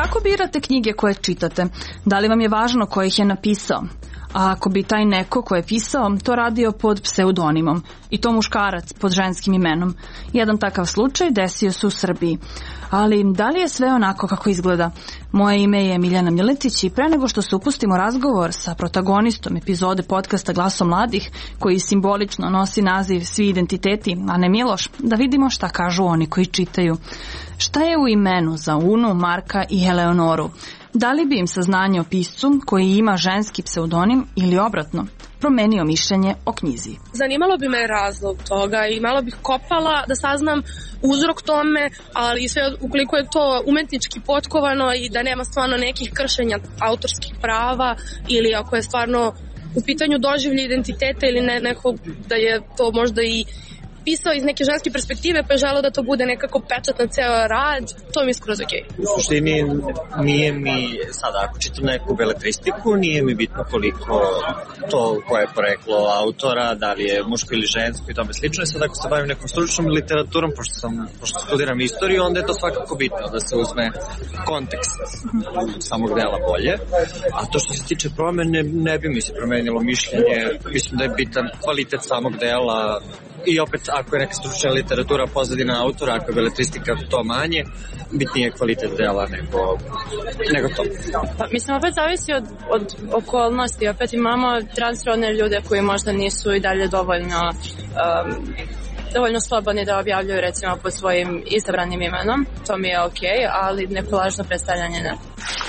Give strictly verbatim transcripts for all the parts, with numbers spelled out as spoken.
Kako birate knjige koje čitate? Da li vam je važno ko ih je napisao? A ako bi taj neko ko je pisao to radio pod pseudonimom i to muškarac pod ženskim imenom? Jedan takav slučaj desio se u Srbiji. Ali da li je sve onako kako izgleda? Moje ime je Miljana Miletić i pre nego što se upustimo razgovor sa protagonistom epizode podcasta Glaso mladih, koji simbolično nosi naziv Svi identiteti, a ne Miloš, da vidimo šta kažu oni koji čitaju. Šta je u imenu za Unu, Marka i Eleonoru? Da li bi im saznanje o piscu koji ima ženski pseudonim ili obratno promenio mišljenje o knjizi? Zanimalo bi me razlog toga i malo bih kopala da saznam uzrok tome, ali sve ukoliko je to umetnički potkovano i da nema stvarno nekih kršenja autorskih prava ili ako je stvarno u pitanju doživlje identiteta ili ne, nekog da je to možda i pisao iz neke ženske perspektive pa je želeo da to bude nekako pečat na ceo rad, to mi je skroz okej. U suštini nije mi, sada ako čitam neku beletristiku, nije mi bitno koliko to koje je poreklo autora, da li je muško ili žensko i tome slično. I sad ako se bavim nekom stručnom literaturom, pošto, sam, pošto studiram istoriju, onda je to svakako bitno da se uzme kontekst samog dela bolje. A to što se tiče promene, ne bi mi se promenilo mišljenje. Mislim da je bitan kvalitet samog dela. I opet, ako je neka stručna literatura pozadina autora, ako je beletristika to manje, bitnije je kvalitet dela nego, nego to. Pa, mislim, opet zavisi od, od okolnosti. Opet imamo transrodne ljude koji možda nisu i dalje dovoljno um, dovoljno slobodni da objavljuju recimo pod svojim izabranim imenom. To mi je okej, ali neko lažno predstavljanje ne.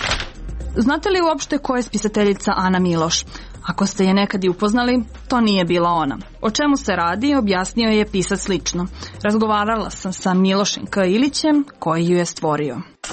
Znate li uopšte ko je spisateljica Ana Miloš? Ako ste je nekad i upoznali, to nije bila ona. O čemu se radi, objasnio je pisac lično. Razgovarala sam sa Milošem K. Ilićem, koji ju je stvorio.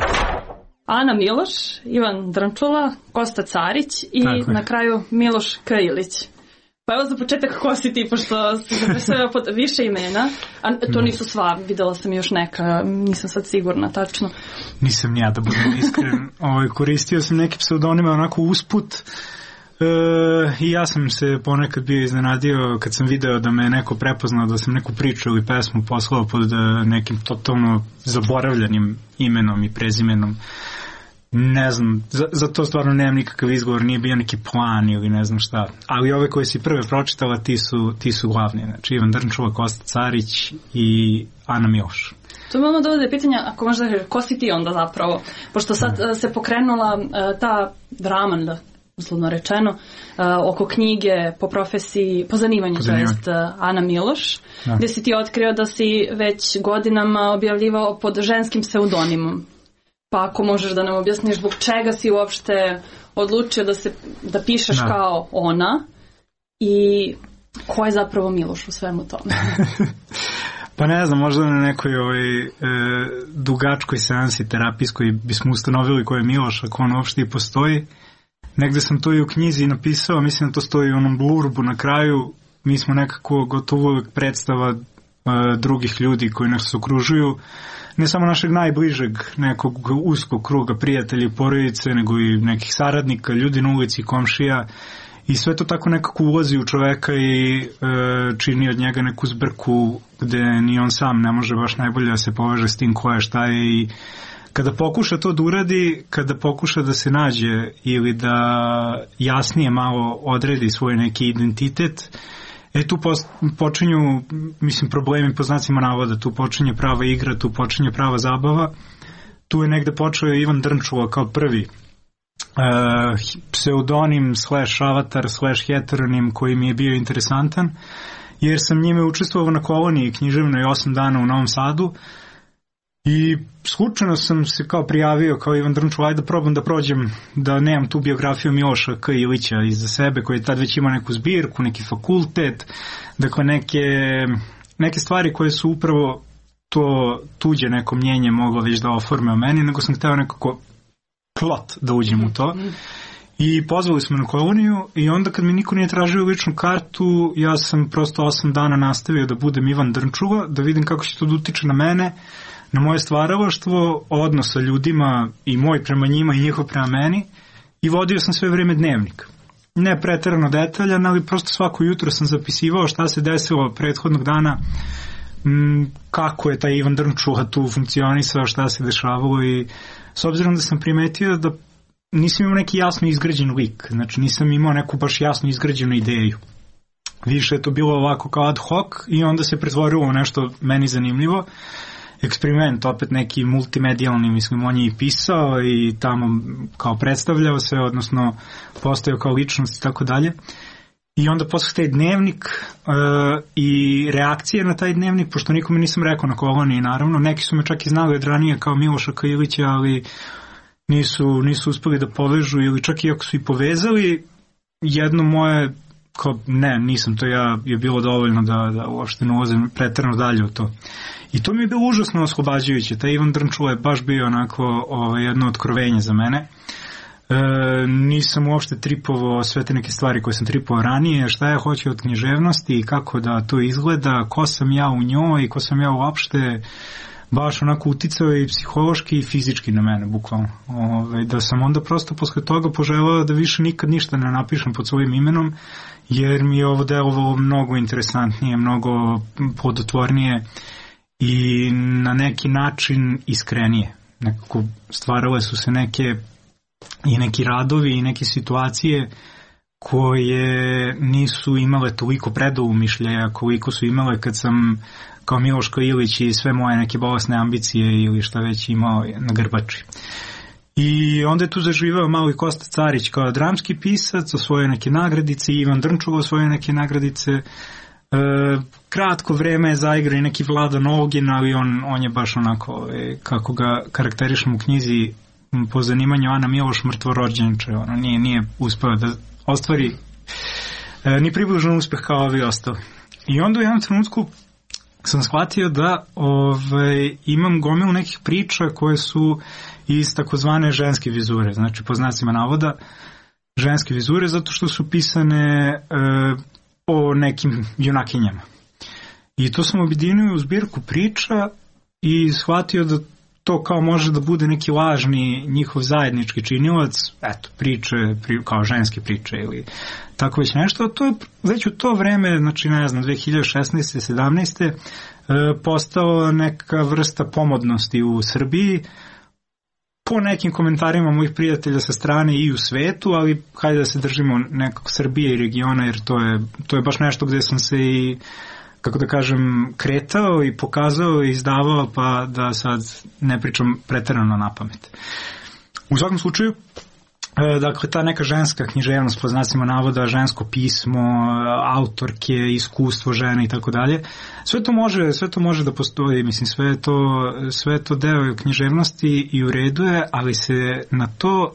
Ana Miloš, Ivan Drnčula, Kosta Carić i na kraju Miloš K. Ilić. Pa evo za početak ko si ti, pošto si zapisao pod više imena, a to nisu sva, videla sam još neka, nisam sad sigurna tačno. Nisam ni ja, da budem iskren. Ovaj, koristio sam neke pseudonime onako usput. E, i ja sam se ponekad bio iznenadio kad sam video da me neko prepoznao, da sam neku priču ili pesmu poslao pod nekim totalno zaboravljanim imenom i prezimenom. Ne znam, za, za to stvarno nemam nikakav izgovor, nije bio neki plan ili ne znam šta, ali ove koje si prve pročitala ti su, ti su glavni, znači Ivan Drnčula, Kosta Carić i Ana Miloš. To mi ono dovode pitanja, ako možda reći, ko si ti onda zapravo, pošto sad uh, se pokrenula uh, ta drama, uslovno rečeno, uh, oko knjige po profesiji, po zanimanju, to jest uh, Ana Miloš, da. Gde si ti otkrio da si već godinama objavljivao pod ženskim pseudonimom. Pa ako možeš da nam objasniš zbog čega si uopšte odlučio da, se, da pišeš da. Kao ona i ko je zapravo Miloš u svemu tome? Pa ne znam, možda na nekoj ovaj, e, dugačkoj seansi terapijskoj bismo ustanovili ko je Miloš, ako on uopšte i postoji. Negde sam to i u knjizi napisao, mislim da to stoji u onom blurbu na kraju. Mi smo nekako gotovo uvek predstava e, drugih ljudi koji nas okružuju. Ne samo našeg najbližeg nekog uskog kruga prijatelja i porodice, nego i nekih saradnika, ljudi na ulici, komšija. I sve to tako nekako ulazi u čoveka i e, čini od njega neku zbrku gde ni on sam ne može baš najbolje da se poveže s tim ko je, šta je. I kada pokuša to da uradi, kada pokuša da se nađe ili da jasnije malo odredi svoj neki identitet, e tu počinju, mislim, problemi po znacima navoda, tu počinje prava igra, tu počinje prava zabava. Tu je negde počeo Ivan Drnčula kao prvi Uh, pseudonim slash avatar slash heteronim koji mi je bio interesantan, jer sam njime učestvovao na koloniji književnoj osam dana u Novom Sadu i slučajno sam se kao prijavio kao Ivan Drnčula, ajde da probam da prođem, da nemam tu biografiju Miloša K. Ilića iza sebe, koji je tad već imao neku zbirku, neki fakultet, dakle neke, neke stvari koje su upravo to tuđe neko mnjenje moglo već da oforme o meni, nego sam hteo nekako plot da uđem u to. I pozvali smo na koloniju i onda kad mi niko nije tražio ličnu kartu, ja sam prosto osam dana nastavio da budem Ivan Drnčula, da vidim kako će to da utiče na mene, na moje stvaralaštvo, odnos sa ljudima i moj prema njima i njihov prema meni, i vodio sam sve vreme dnevnik. Ne preterano detaljan, ali prosto svako jutro sam zapisivao šta se desilo prethodnog dana, kako je taj Ivan Drnčula tu funkcionisao, šta se dešavalo i s obzirom da sam primetio da nisam imao neki jasno izgrađen lik, znači nisam imao neku baš jasno izgrađenu ideju. Više je to bilo ovako kao ad hoc i onda se pretvorilo u nešto meni zanimljivo. Eksperiment, opet neki multimedijalni, mislim, on je i pisao i tamo kao predstavljao se, odnosno postao kao ličnost i tako dalje. I onda posle taj dnevnik uh, i reakcije na taj dnevnik, pošto nikome nisam rekao na koloniji, naravno, neki su me čak i znali od ranije kao Miloša Kailića, ali nisu, nisu uspeli da povežu, ili čak i ako su i povezali, jedno moje, kao ne, nisam to ja, je bilo dovoljno da, da uopšte ne ulazim preterano dalje u to. I to mi je bilo užasno oslobađajuće. Taj Ivan Drnčula je baš bio onako ovaj, jedno otkrovenje za mene. E, nisam uopšte tripovao sve te neke stvari koje sam tripovao ranije, šta ja hoću od književnosti i kako da to izgleda, ko sam ja u njoj i ko sam ja uopšte, baš onako uticao i psihološki i fizički na mene, bukvalno. Ove, da sam onda prosto posle toga poželao da više nikad ništa ne napišem pod svojim imenom, jer mi je ovo delovalo mnogo interesantnije, mnogo plodotvornije i na neki način iskrenije. Nekako stvarale su se neke i neki radovi i neke situacije koje nisu imale toliko predoumišljaja koliko su imale kad sam kao Miloš Kailić i sve moje neke bolesne ambicije ili šta već imao na grbači. I onda je tu zaživao malo i Kosta Carić kao dramski pisac, osvojio neke nagradice, Ivan Drnčula osvojio neke nagradice. E, kratko vreme je zaigrao i neki Vlada Nogin, ali on, on je baš onako, e, kako ga karakterišem u knjizi po zanimanju Ana Miloš, mrtvorođenče, ono nije, nije uspeo da ostvari e, ni približno uspeh kao ovi ostali. I onda u jednom trenutku sam shvatio da ove, imam gomilu nekih priča koje su iz takozvane ženske vizure, znači po znacima navoda ženske vizure, zato što su pisane e, o nekim junakinjama. I to sam objedinio u zbirku priča i shvatio da to kao može da bude neki lažni njihov zajednički činilac, eto, priče, pri, kao ženske priče ili tako već nešto. To je već u to vreme, znači ne znam, dve hiljade šesnaeste sedamnaeste E, postao neka vrsta pomodnosti u Srbiji, po nekim komentarima mojih prijatelja sa strane i u svetu, ali hajde da se držimo nekog Srbije i regiona, jer to je, to je baš nešto gde sam se i, kako da kažem, kretao i pokazao i izdavao, pa da sad ne pričam preterano na pamet. U svakom slučaju, dakle, ta neka ženska književnost, po znacima navoda, žensko pismo, autorke, iskustvo žene i tako dalje, sve to može, sve to može da postoji, mislim, sve je to, sve je to deo književnosti i u redu je, ali se na to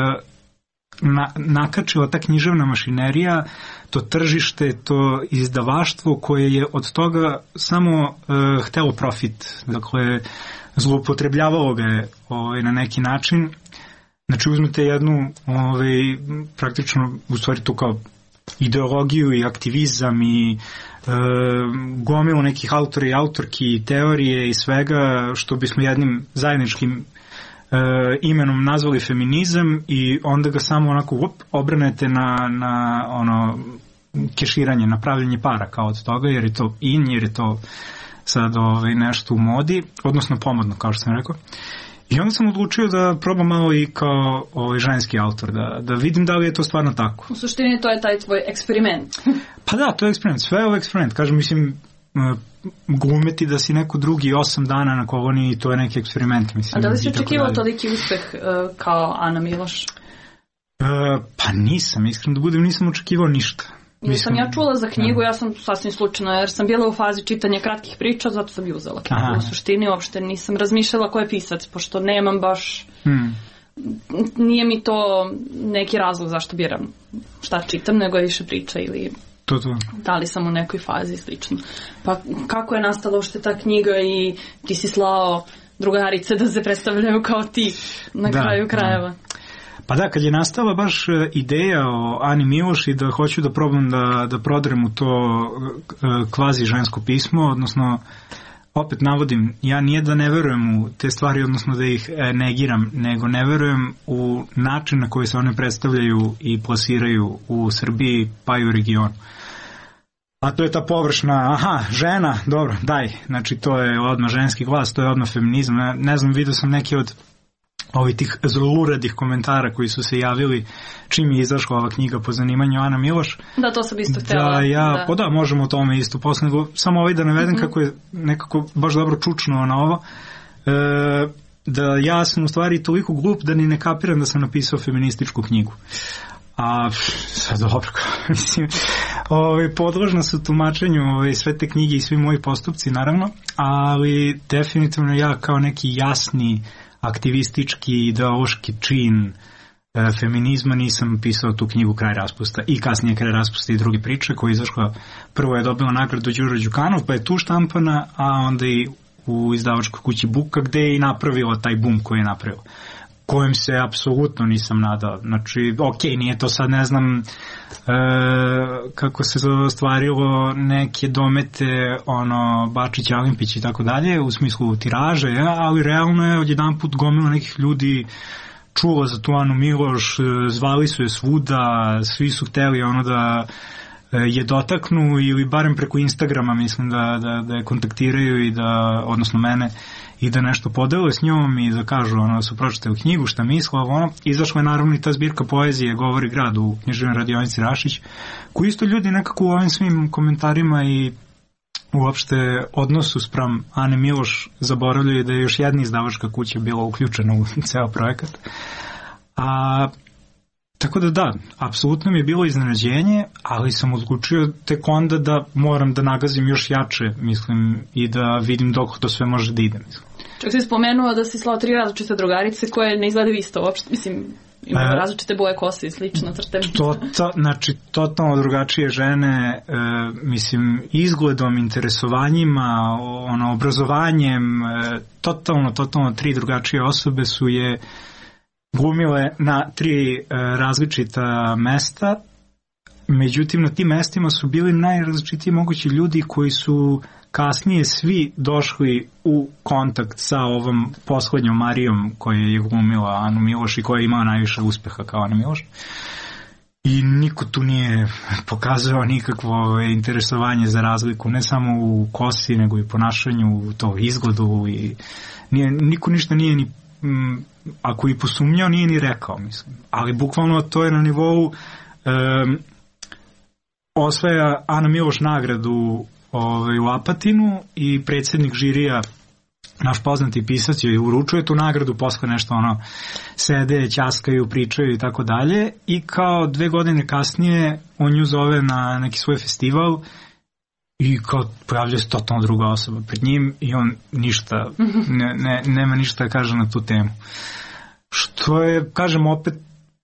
na, nakačila ta književna mašinerija, to tržište, to izdavaštvo koje je od toga samo uh, htelo profit, dakle, zloupotrebljavalo ga je ovaj, na neki način. Znači uzmete jednu ovaj, praktično u stvari tu kao ideologiju i aktivizam i e, gomilu nekih autora i autorki i teorije i svega što bismo jednim zajedničkim e, imenom nazvali feminizam i onda ga samo onako op, obranete na, na ono keširanje, na pravljenje para kao od toga, jer je to in, jer je to sad ovaj, nešto u modi, odnosno pomodno, kao što sam rekao. I onda sam odlučio da probam malo i kao ovaj ženski autor, da, da vidim da li je to stvarno tako. U suštini to je taj tvoj eksperiment. Pa da, to je eksperiment, sve je ovo eksperiment. Kažem, mislim, glumeti da si neko drugi osam dana na koloniji, to je neki eksperiment. Mislim, a da li si očekivao toliki uspeh uh, kao Ana Miloš? Uh, pa nisam, iskreno da budem, nisam očekivao ništa. Jer sam ja čula za knjigu, ja sam sasvim slučajno, jer sam bila u fazi čitanja kratkih priča, zato sam i uzela knjigu. Aha. U suštini uopšte nisam razmišljala ko je pisac, pošto nemam baš... Hmm. Nije mi to neki razlog zašto biram šta čitam, nego je više priča ili... To, to. Da li sam u nekoj fazi slično. Pa kako je nastala uopšte ta knjiga i ti si slao drugarice da se predstavljaju kao ti na da, kraju krajeva. Da. Pa da, kad je nastala baš ideja o Ani Miloš i da hoću da probam da, da prodrem u to kvazi žensko pismo, odnosno, opet navodim, ja nije da ne verujem u te stvari, odnosno da ih negiram, nego ne verujem u način na koji se one predstavljaju i plasiraju u Srbiji, pa i u regionu. A to je ta površna, aha, žena, dobro, daj, znači to je odmah ženski glas, to je odmah feminizam. Ne, ne znam, vidio sam neke od ovih tih zluradih komentara koji su se javili čim je izašla ova knjiga po zanimanju Ana Miloš. Da, to sam isto htjela. Da, ja, da. Pa da, možemo o tome isto posle, samo ovaj da navedem mm-hmm. kako je nekako baš dobro čučno na ovo. E, da ja sam u stvari toliko glup da ni ne kapiram da sam napisao feminističku knjigu. A sad dobro, mislim, ovaj, podložna su tumačenju ovaj, sve te knjige i svi moji postupci, naravno, ali definitivno ja kao neki jasni aktivistički, ideološki čin e, feminizma nisam pisao tu knjigu Kraj raspusta i kasnije Kraj raspusta i druge priče koja je izašla, prvo je dobila nagradu Đuro Đukanov, pa je tu štampana, a onda i u izdavačkoj kući Buka gde je i napravila taj bum koji je napravila, kojem se apsolutno nisam nadao. Znači, ok, nije to sad, ne znam, e, kako se ostvarilo neke domete, ono, Bačić, Alimpić i tako dalje, u smislu tiraže, ja, ali realno je odjedan put gomilo nekih ljudi čulo za tu Anu Miloš, zvali su je svuda, svi su hteli ono da je dotaknu ili barem preko Instagrama mislim da, da, da je kontaktiraju i da, odnosno mene, i da nešto podele s njom i da kažu ono, da su pročitali knjigu, šta misle, ono. Izašla je naravno i ta zbirka poezije Govori grad u književnoj radionici Rašić, koji isto ljudi nekako u ovim svim komentarima i uopšte odnosu spram Ane Miloš zaboravljaju da je još jedna izdavačka kuća bila uključena u ceo projekat. A tako da da, apsolutno mi je bilo iznenađenje, ali sam odlučio tek onda da moram da nagazim još jače, mislim, i da vidim dok to sve može da ide, mislim. Čak si spomenuo da si slao tri različite drugarice koje ne izgledaju isto uopšte, mislim, imaju e, različite boje kose i slično crte. To, to, znači, totalno drugačije žene, e, mislim, izgledom, interesovanjima, ono, obrazovanjem, e, totalno, totalno tri drugačije osobe su je glumile na tri e, različita mesta, međutim na tim mestima su bili najrazličitiji mogući ljudi koji su kasnije svi došli u kontakt sa ovom poslednjom Marijom koja je glumila Anu Miloš i koja je imala najviše uspeha kao Ana Miloš. I niko tu nije pokazao nikakvo interesovanje za razliku, ne samo u kosi, nego i ponašanju, u to izgledu i nije, niko ništa nije ni m, ako i posumnjao, nije ni rekao, mislim. Ali bukvalno to je na nivou um, osvaja Ana Miloš nagradu ovaj, u Apatinu i predsjednik žirija, naš poznati pisac, joj uručuje tu nagradu, posle nešto ono sede, ćaskaju, pričaju i tako dalje, i kao dve godine kasnije on nju zove na neki svoj festival i kao pojavlja se totalno druga osoba pred njim i on ništa, ne, ne, nema ništa da kaže na tu temu. Što je, kažem, opet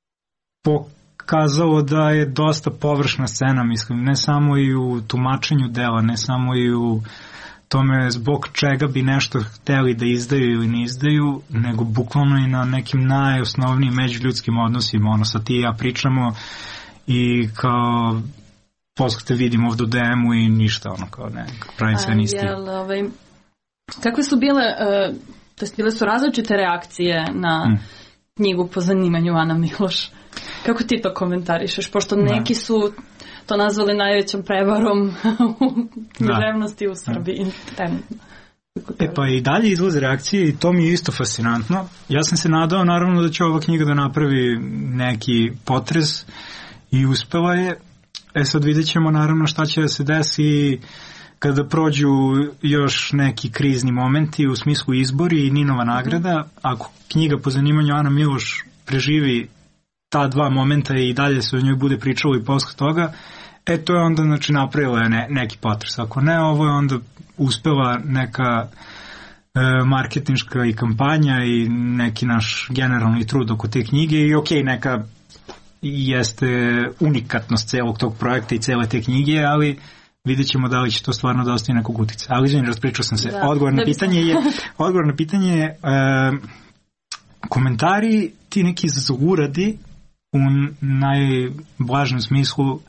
pokazalo da je dosta površna scena, mislim, ne samo i u tumačenju dela, ne samo i u tome zbog čega bi nešto hteli da izdaju ili ne izdaju, nego bukvalno i na nekim najosnovnijim međuljudskim odnosima, ono, sa ti i ja pričamo i kao posle te vidim ovdje u D M-u i ništa, ono, kao ne, pravim sve nisti. Ovaj, kakve su bile, uh, to jest bile su različite reakcije na hmm. knjigu po zanimanju Ana Miloš? Kako ti to komentarišeš? Pošto neki da. su to nazvali najvećom prevarom u književnosti u Srbiji. E pa i dalje izlaze reakcije i to mi je isto fascinantno. Ja sam se nadao naravno da će ova knjiga da napravi neki potres i uspela je. E sad vidjet ćemo naravno šta će da se desi kada prođu još neki krizni momenti u smislu izbori i Ninova nagrada. Ako knjiga po zanimanju Ana Miloš preživi ta dva momenta i dalje se o njoj bude pričalo i posle toga, e to je onda znači napravila ne, neki potres. Ako ne, ovo je onda uspela neka e, marketinška i kampanja i neki naš generalni trud oko te knjige i ok, neka jeste unikatnost celog tog projekta i cele te knjige, ali vidjet ćemo da li će to stvarno da ostaje nekog utica. Ali izvini, raspričao sam se. Da, odgovor, na pitanje je, odgovor na pitanje je e, komentari, ti neki zluradi u najblažem smislu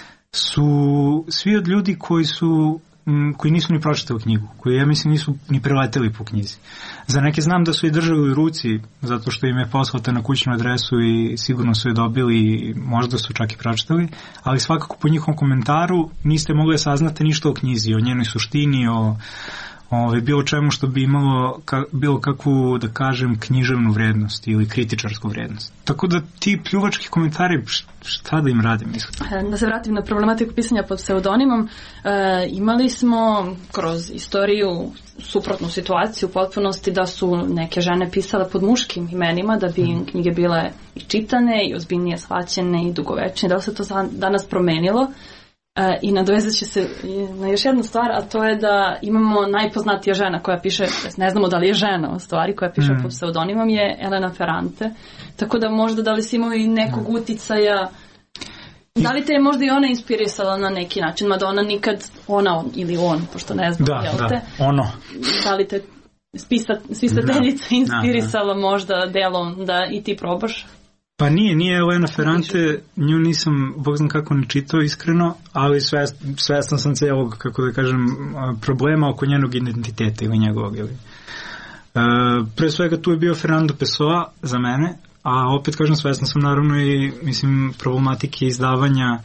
su svi od ljudi koji su koji nisu ni pročitali knjigu, koji ja mislim nisu ni preleteli po knjizi. Za neke znam da su i držali u ruci zato što im je poslata na kućnu adresu i sigurno su je dobili i možda su čak i pročitali, ali svakako po njihovom komentaru niste mogli da saznate ništa o knjizi, o njenoj suštini, o, Ove, bilo čemu što bi imalo ka, bilo kakvu, da kažem, književnu vrednost ili kritičarsku vrednost. Tako da ti pljuvački komentari, šta da im radim, mislim? Da se vratim na problematiku pisanja pod pseudonimom, e, imali smo kroz istoriju suprotnu situaciju u potpunosti da su neke žene pisale pod muškim imenima da bi im knjige bile i čitane i ozbiljnije shvaćene i dugovečne. Da li se to danas promenilo? I nadovezat će se na još jednu stvar, a to je da imamo najpoznatija žena koja piše, ne znamo da li je žena u stvari, koja piše mm. pod pseudonimom, je Elena Ferrante. Tako da možda da li si imao i nekog uticaja, da li te je možda i ona inspirisala na neki način, mada ona nikad, ona ili on, pošto ne znam, da, jel da, te? ono. Da li te spisateljica da, inspirisala da, da. možda delom da i ti probaš? Pa nije, nije Elena Ferrante, nju nisam, bog znam kako ne čitao iskreno, ali svest, svestan sam celog, kako da kažem, problema oko njenog identiteta ili njegovog. Ili. E, pre svega tu je bio Fernando Pessoa za mene, a opet kažem svestan sam naravno i mislim problematike izdavanja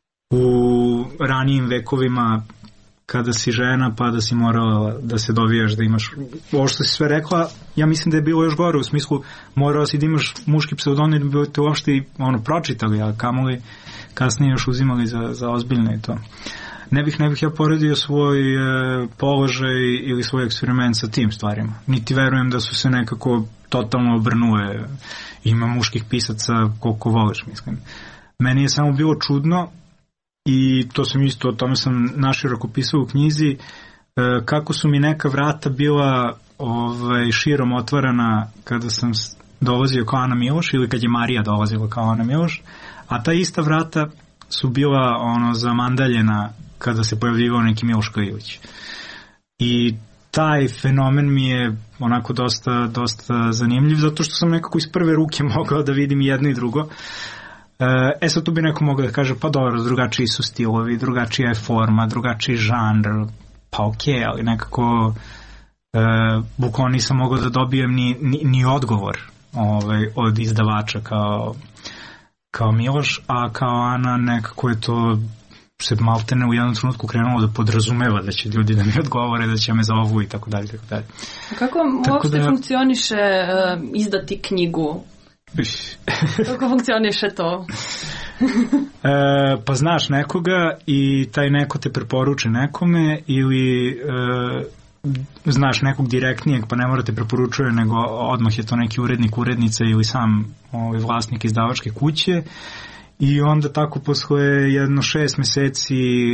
u ranijim vekovima kada si žena pa da si morala da se dovijaš da imaš ovo što si sve rekla, ja mislim da je bilo još gore u smislu morao si da imaš muški pseudonim da bi te uopšte ono pročitali, a kamoli kasnije još uzimali za, za ozbiljno i to. Ne bih, ne bih ja poredio svoj e, položaj ili svoj eksperiment sa tim stvarima. Niti verujem da su se nekako totalno obrnule. Ima muških pisaca koliko voliš, mislim. Meni je samo bilo čudno i to sam isto, o tome sam naširoko pisao u knjizi, e, kako su mi neka vrata bila ovaj, širom otvarana kada sam dolazio kao Ana Miloš ili kad je Marija dolazila kao Ana Miloš, a ta ista vrata su bila ono zamandaljena kada se pojavljivao neki Miloš Klivić. I taj fenomen mi je onako dosta, dosta zanimljiv, zato što sam nekako iz prve ruke mogao da vidim jedno i drugo. E sad tu bi neko mogao da kaže, pa dobro, drugačiji su stilovi, drugačija je forma, drugačiji žanr, pa okej, okay, ali nekako e, bukvalno nisam mogao da dobijem ni, ni, ni odgovor ovaj, od izdavača kao, kao Miloš, a kao Ana nekako je to se maltene u jednom trenutku krenulo da podrazumeva da će ljudi da mi odgovore, da će me zovu i tako dalje, tako dalje. Kako uopšte da funkcioniše uh, izdati knjigu? Kako funkcioniše to? e, pa znaš nekoga i taj neko te preporuči nekome ili e, znaš nekog direktnijeg pa ne mora te preporučuje nego odmah je to neki urednik, urednica ili sam ovaj, vlasnik izdavačke kuće i onda tako posle jedno šest meseci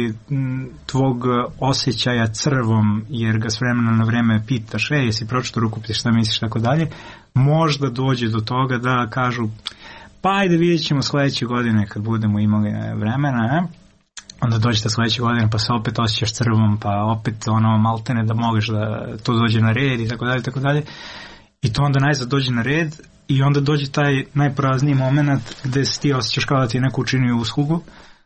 tvog osjećaja crvom jer ga s vremena na vreme pitaš e, jesi pročito rukopis, šta misliš, tako dalje, možda dođe do toga da kažu pa ajde vidjet ćemo sledeće godine kad budemo imali vremena, ne? Onda dođete sledeće godine pa se opet osjećaš crvom pa opet ono maltene da možeš da to dođe na red i tako dalje, tako dalje i to onda najzad dođe na red i onda dođe taj najprazniji moment gde se ti osjećaš kao da ti je neko učinio uslugu,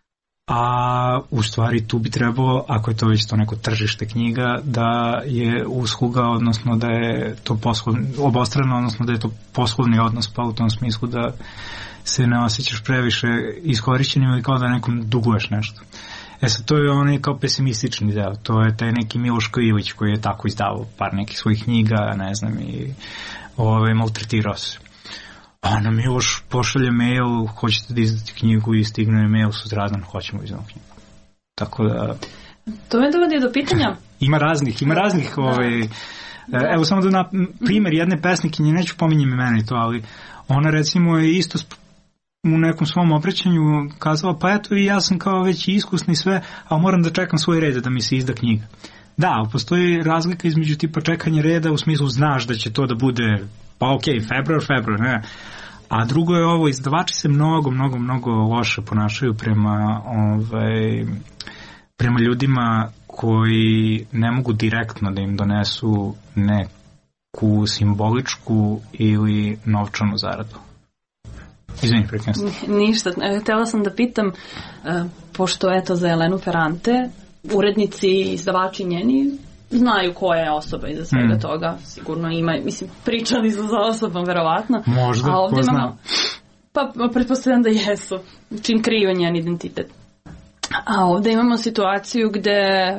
a u stvari tu bi trebalo, ako je to već to neko tržište knjiga, da je usluga, odnosno da je to poslovni, obostrano, odnosno da je to poslovni odnos, pa u tom smislu da se ne osjećaš previše iskorišćenim ili kao da nekom duguješ nešto. E sad, to je onaj kao pesimistični deo, to je taj neki Miloš Klivić koji je tako izdavao par nekih svojih knjiga, ne znam, i ove, maltretirao se. A na Miloš pošalje mail, hoćete da izdati knjigu i stigne mail sutradan, hoćemo izdati knjigu. Tako da... To me dovodi do pitanja. Ima raznih, ima raznih, da. Ovaj, da. Evo samo da na primjer jedne pesnikinje, neću pominjem imena i to, ali ona recimo je isto u nekom svom obraćanju kazala, pa eto i ja sam kao već iskusni sve, ali moram da čekam svoj red da mi se izda knjiga. Da, ali postoji razlika između tipa čekanja reda u smislu znaš da će to da bude pa okej, okay, februar, februar, ne. A drugo je ovo, izdavači se mnogo, mnogo, mnogo loše ponašaju prema, ovaj, prema ljudima koji ne mogu direktno da im donesu neku simboličku ili novčanu zaradu. Izvini, prekrenstvo. Ništa, htela sam da pitam, pošto eto za Elenu Ferrante, urednici i izdavači njeni znaju koja je osoba iza svega mm. toga, sigurno ima, mislim, pričali su za osobom, verovatno. Možda, a ovdje ko imamo, zna. Pa, pretpostavljam da jesu, čim kriju njen identitet. A ovdje imamo situaciju gde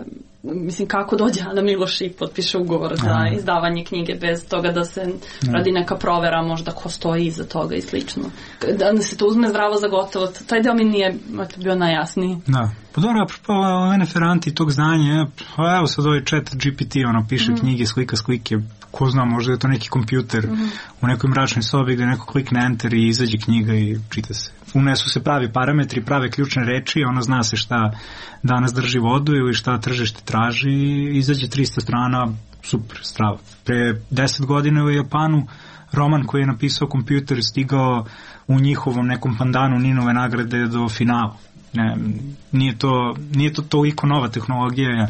mislim, kako dođe Ana Miloš i potpiše ugovor za Aha. izdavanje knjige bez toga da se ne. radi neka provera, možda ko stoji iza toga i slično. Da se to uzme zdravo za gotovo, taj deo mi nije bio najjasniji. Da. Pa dobro, apropo ove neferanti tog znanja, pa evo sad ovaj chat G P T, ono, piše mm. knjige, slika slike, ko zna, možda je to neki kompjuter mm. u nekoj mračnoj sobi gde neko klikne enter i izađe knjiga i čita se. Unesu se pravi parametri, prave ključne reči, ono zna se šta danas drži vodu ili šta tržište traži i izađe trista strana, super, strava. Pre deset godina u Japanu roman koji je napisao kompjuter stigao u njihovom nekom pandanu Ninove nagrade do finala. Ne, nije to, nije to toliko nova tehnologija.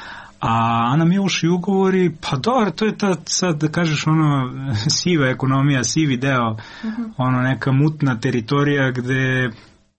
A Ana Miloš i ugovori, pa dobro, to je ta, sad da kažeš, ono, siva ekonomija, sivi deo, uh-huh. ono, neka mutna teritorija gde,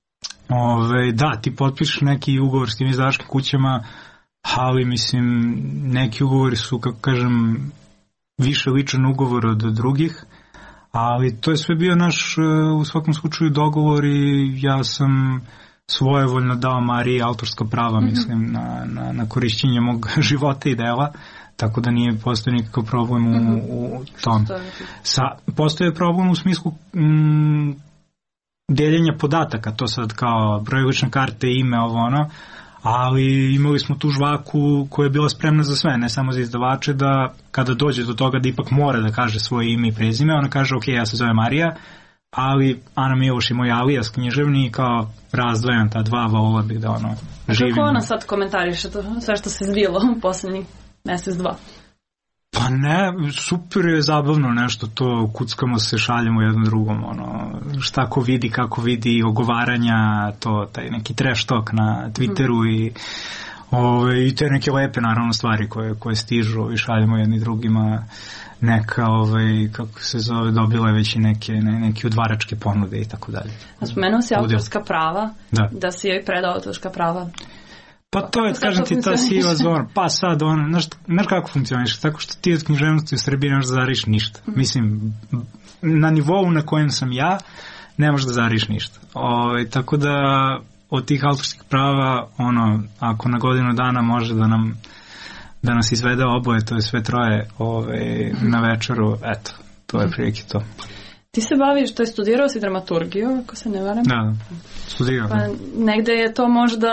ove, da, ti potpišeš neki ugovor s tim izdavačkim kućama, ali, mislim, neki ugovori su, kako kažem, više ličan ugovor od drugih, ali to je sve bio naš, u svakom slučaju, dogovor i ja sam svojevoljno dao Mariji autorska prava, mm-hmm. mislim, na, na, na korišćenje mog života i dela, tako da nije postoje nikakav problem u, mm-hmm. u tom. Sa, postoje problem u smislu mm, deljenja podataka, to sad kao broj lične karte, ime, ovo ono, ali imali smo tu žvaku koja je bila spremna za sve, ne samo za izdavače, da kada dođe do toga da ipak mora da kaže svoje ime i prezime, ona kaže, ok, ja se zove Marija, ali Ana Miloš je moj alijas književni i kao razdvajam ta dva, volila bih da ono živim. Kako ona sad komentariše to, sve što se zbilo u poslednjih mesec, dva? Pa ne, super je zabavno nešto to, kuckamo se, šaljemo jednom drugom, ono, šta ko vidi, kako vidi, ogovaranja, to, taj neki trash talk na Twitteru mm. i ove, i te neke lepe naravno stvari koje, koje stižu i šaljemo jedni drugima. Neka, ovaj, kako se zove, dobila je već i neke, ne, neke udvaračke ponude i tako dalje. A spomenuo si autorska prava, da, da si joj predao autorska prava. Pa to je, kažem ti, ta siva zona. Pa sad, on, znaš, znaš kako funkcioniš, tako što ti od književnosti u Srbiji ne možeš da zariš ništa. Mm-hmm. Mislim, na nivou na kojem sam ja, ne možeš da zariš ništa. O, tako da, od tih autorskih prava, ono, ako na godinu dana može da nam da nas izvede oboje, to je sve troje ove, na večeru, eto, to je prilike to. Ti se baviš, to je studirao si dramaturgiju, ako se ne varam? Da, studirao. Pa negde je to možda,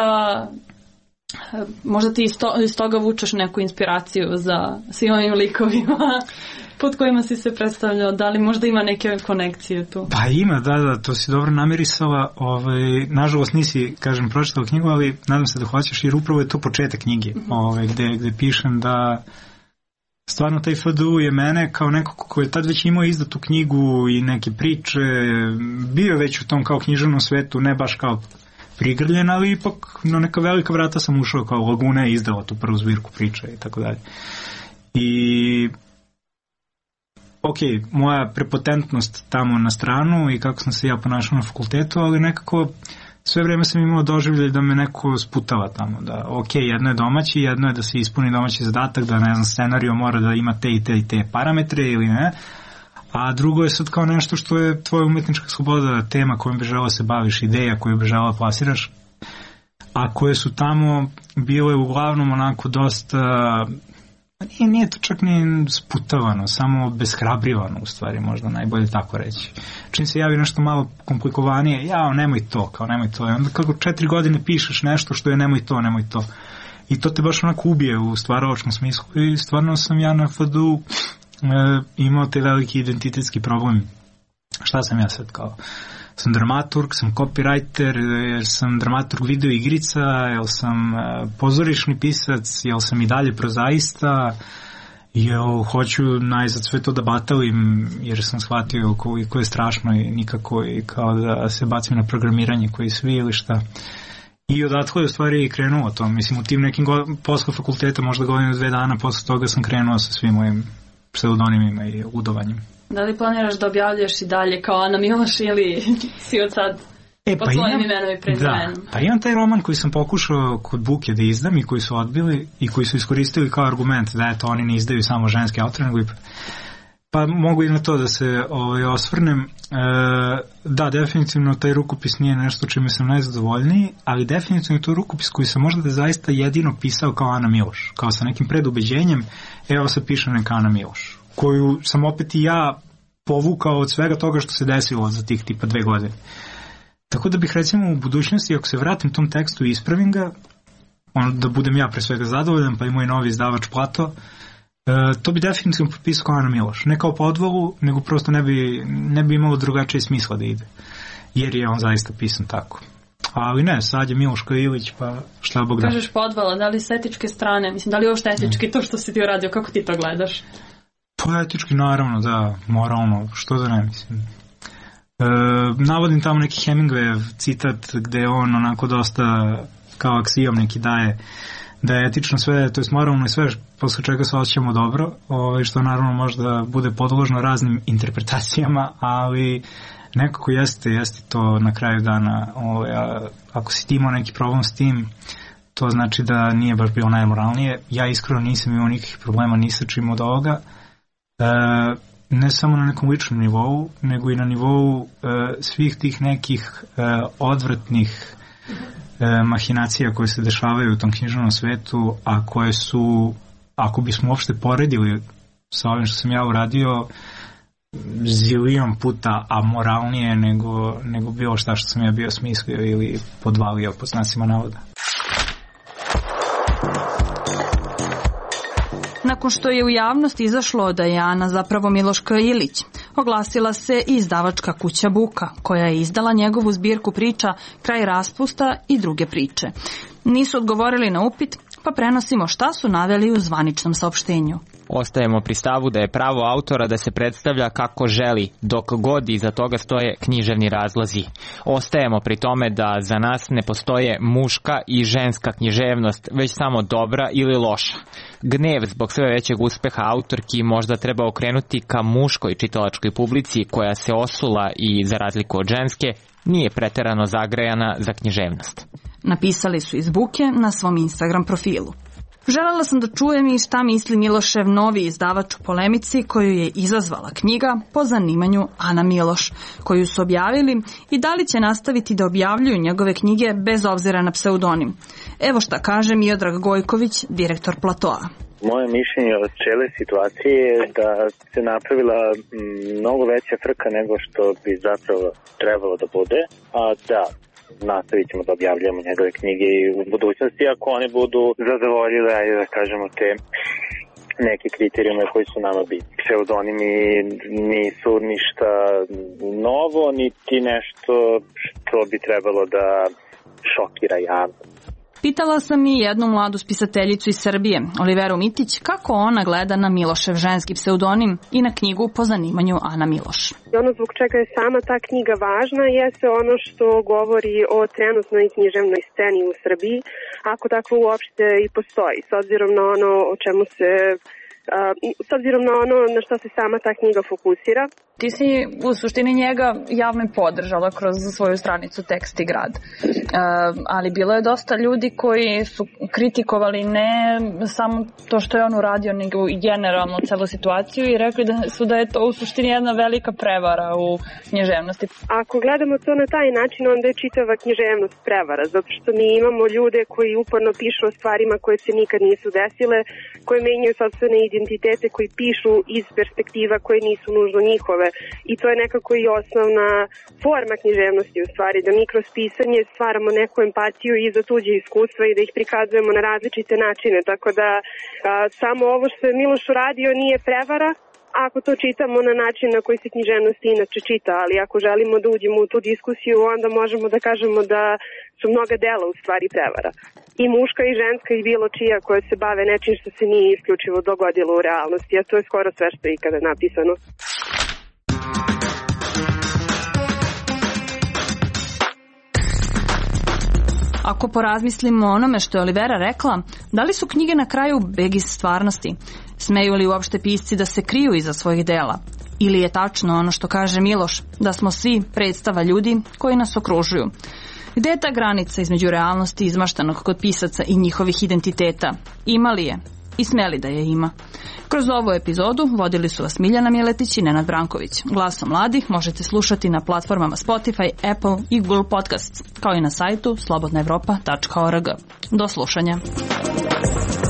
možda ti iz, to, iz toga vučeš neku inspiraciju za svim ovim likovima pod kojima si se predstavljao, da li možda ima neke konekcije tu? Pa ima, da, da, to si dobro namirisala, ovaj, nažalost nisi, kažem, pročitala knjigu, ali nadam se da hoćeš, jer upravo je to početak knjige, mm-hmm. ovaj, gde, gde pišem da stvarno taj F D U je mene kao neko ko je tad već imao izdatu knjigu i neke priče, bio već u tom kao književnom svetu, ne baš kao prigrljen, ali ipak na neka velika vrata sam ušao, kao Laguna je izdala tu prvu zbirku priča i tako dalje. I ok, moja prepotentnost tamo na stranu i kako sam se ja ponašao na fakultetu, ali nekako sve vreme sam imao doživljaj da me neko sputava tamo, da ok, jedno je domaći, jedno je da se ispuni domaći zadatak, da ne znam, scenario mora da ima te i te i te parametre ili ne, a drugo je sad kao nešto što je tvoja umetnička sloboda, tema kojom bi želao se baviš, ideja koju bi želao plasiraš, a koje su tamo bile uglavnom onako dosta, nije, nije to čak ni sputavano, samo beshrabrivano u stvari, možda najbolje tako reći. Čim se javi nešto malo komplikovanije, jao, nemoj to, kao nemoj to. I onda kako četiri godine pišeš nešto što je nemoj to, nemoj to. I to te baš onako ubije u stvaralačkom smislu. I stvarno sam ja na F D U e, imao te veliki identitetski problem. Šta sam ja sad kao? Sam dramaturg, sam copywriter, jer sam dramaturg video igrica, jel sam pozorišni pisac, jel sam i dalje prozaista, jel hoću najzad sve to da batalim, jer sam shvatio koliko je strašno i nikako i kao da se bacim na programiranje koji svi ili šta. I odatle je u stvari krenuo to. Mislim, u tim nekim go- posle fakulteta, možda godinu dve dana posle toga sam krenuo sa svim mojim pseudonimima i ludovanjem. Da li planiraš da objavljaš i dalje kao Ana Miloš ili si od sad e, pod pa svojim imam, imenom i prezimenom? Da, pa imam taj roman koji sam pokušao kod Buke da izdam i koji su odbili i koji su iskoristili kao argument da eto oni ne izdaju samo ženske autore, nego i Pa mogu i na to da se ovaj, osvrnem. E, da, definitivno taj rukopis nije nešto čime sam najzadovoljniji, ali definitivno je to rukopis koji sam možda da zaista jedino pisao kao Ana Miloš, kao sa nekim predubeđenjem, evo sad pišem neka Ana Miloš, koju sam opet i ja povukao od svega toga što se desilo za tih tipa dve godine. Tako da bih recimo u budućnosti, ako se vratim tom tekstu i ispravim ga, on, da budem ja pre svega zadovoljan, pa i moj novi izdavač Plato, E, to bi definitivno potpisao kao Ana Miloš. Ne kao podvalu, nego prosto ne bi, ne bi imalo drugačije smisla da ide. Jer je on zaista pisan tako. Ali ne, sad je Miloš Ilić, pa šta Bog da. Kažeš podvala, da li s etičke strane? Mislim, da li je uopšte etički to što si ti uradio? Kako ti to gledaš? Pa etički, naravno, da, moralno, što da ne mislim. E, navodim tamo neki Hemingwayev citat gde on onako dosta kao aksijom neki daje da je etično sve, to je moralno i sve posle čega se osjećamo dobro, ovaj, što naravno možda bude podložno raznim interpretacijama, ali nekako jeste, jeste to na kraju dana. Ovaj, a, ako si ti imao neki problem s tim, to znači da nije baš bilo najmoralnije. Ja iskreno nisam imao nikakvih problema ni sa čim od ovoga. E, ne samo na nekom ličnom nivou, nego i na nivou e, svih tih nekih e, odvratnih e, mahinacija koje se dešavaju u tom književnom svetu, a koje su, ako bismo uopšte poredili sa ovim što sam ja uradio, zilion puta amoralnije nego, nego bilo šta što sam ja bio smislio ili podvalio po znacima navoda. Nakon što je u javnost izašlo da je Ana zapravo Miloška Ilić, oglasila se i izdavačka kuća Buka, koja je izdala njegovu zbirku priča Kraj raspusta i druge priče. Nisu odgovorili na upit, pa prenosimo šta su naveli u zvaničnom saopštenju. Ostajemo pri stavu da je pravo autora da se predstavlja kako želi, dok god iza toga stoje književni razlozi. Ostajemo pri tome da za nas ne postoje muška i ženska književnost, već samo dobra ili loša. Gnev zbog sve većeg uspeha autorki možda treba okrenuti ka muškoj čitalačkoj publici koja se osula i, za razliku od ženske, nije preterano zagrejana za književnost. Napisali su iz Buke na svom Instagram profilu. Želela sam da čujem i šta misli Milošev novi izdavač u polemici koju je izazvala knjiga po zanimanju Ana Miloš, koju su objavili, i da li će nastaviti da objavljuju njegove knjige bez obzira na pseudonim. Evo šta kaže Miodrag Gojković, direktor Platoa. Moje mišljenje od cijele situacije je da se napravila mnogo veća frka nego što bi zapravo trebalo da bude, a da nastavit ćemo da objavljamo njegove knjige i u budućnosti ako oni budu zadovoljile, ajde da kažemo, te neke kriterijume koji su nama bitni. Pseudonimi nisu ništa novo, niti nešto što bi trebalo da šokira javnost. Pitala sam i jednu mladu spisateljicu iz Srbije, Oliveru Mitić, kako ona gleda na Milošev ženski pseudonim i na knjigu po zanimanju Ana Miloš. Ono zbog čega je sama ta knjiga važna jeste ono što govori o trenutnoj književnoj sceni u Srbiji, ako takvo uopšte i postoji, s obzirom na ono o čemu se... Uh, s obzirom na ono na što se sama ta knjiga fokusira. Ti si u suštini njega javno podržala kroz svoju stranicu Tekst i grad. Uh, ali bilo je dosta ljudi koji su kritikovali ne samo to što je on uradio, nego i generalno celu situaciju i rekli da su da je to u suštini jedna velika prevara u književnosti. Ako gledamo to na taj način, onda je čitava književnost prevara, zato što mi imamo ljude koji uporno pišu o stvarima koje se nikad nisu desile, koje menjaju sopstvene identitete, koji pišu iz perspektiva koje nisu nužno njihove, i to je nekako i osnovna forma književnosti u stvari, da mi kroz pisanje stvaramo neku empatiju i za tuđe iskustva i da ih prikazujemo na različite načine, tako da a, samo ovo što je Miloš uradio nije prevara ako to čitamo na način na koji se književnost inače čita, ali ako želimo da uđemo u tu diskusiju, onda možemo da kažemo da su mnoga dela u stvari prevara. I muška i ženska i bilo čija koja se bave nečim što se nije isključivo dogodilo u realnosti, a to je skoro sve što je ikada napisano. Ako porazmislimo o onome što je Olivera rekla, da li su knjige na kraju beg iz stvarnosti? Smeju li uopšte pisci da se kriju iza svojih dela? Ili je tačno ono što kaže Miloš, da smo svi predstava ljudi koji nas okružuju? Gde je ta granica između realnosti izmaštanog kod pisaca i njihovih identiteta? Ima li je? i smeli da je ima. Kroz ovu epizodu vodili su vas Miljana Miletić i Nenad Branković. Glasom mladih možete slušati na platformama Spotify, Apple i Google Podcasts, kao i na sajtu slobodna evropa tačka org. Do slušanja.